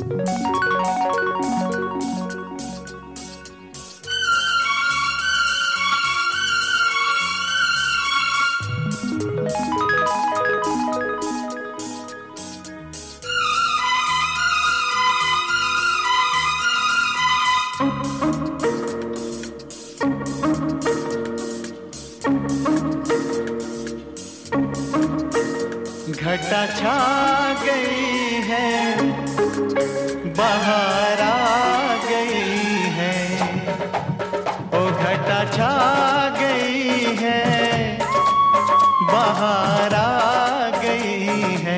घटा छा गई है, बाहर आ गई है, ओ घटा छा गई है, बाहर आ गई है।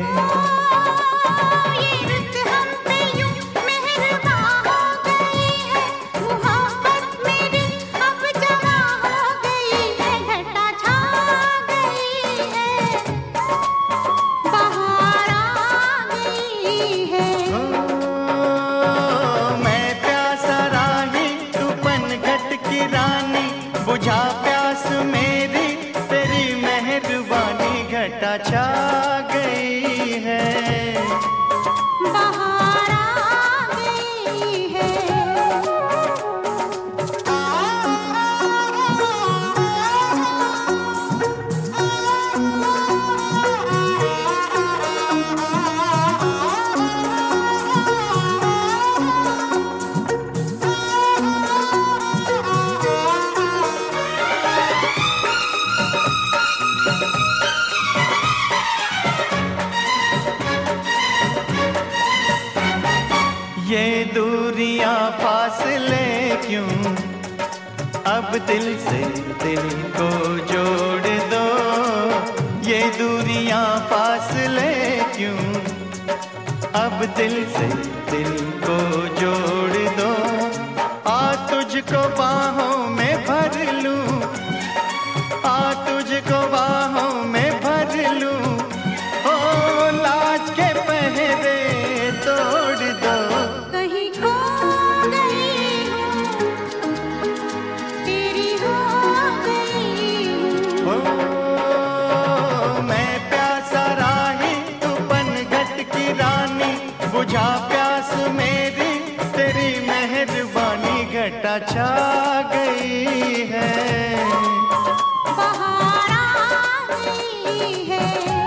बुझा प्यास मेरी तेरी मेहरबानी, घटा छा गई है, बाहर आ गई है। ये दूरियां फासले क्यों, अब दिल से दिल को जोड़ दो। ये दूरियां फासले क्यों, अब दिल से दिल को जोड़ दो। आ तुझको बाहों में भर लूं, आ तुझको बाहों में भर लूं, ओ लाज के पहरे तोड़ दो। बुझा प्यास मेरी तेरी मेहरबानी, घटा छा गई है, बाहर आ गई है।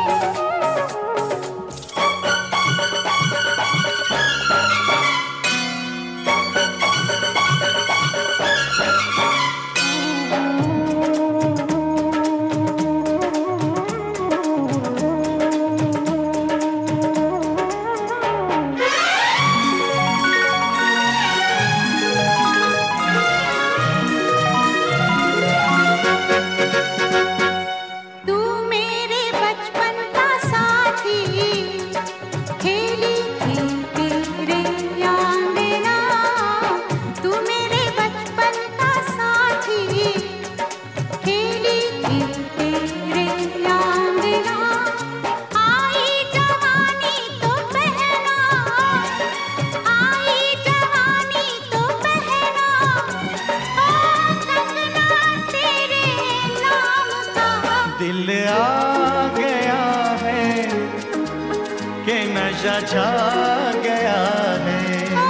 दिल आ गया है कि नशा छा गया है।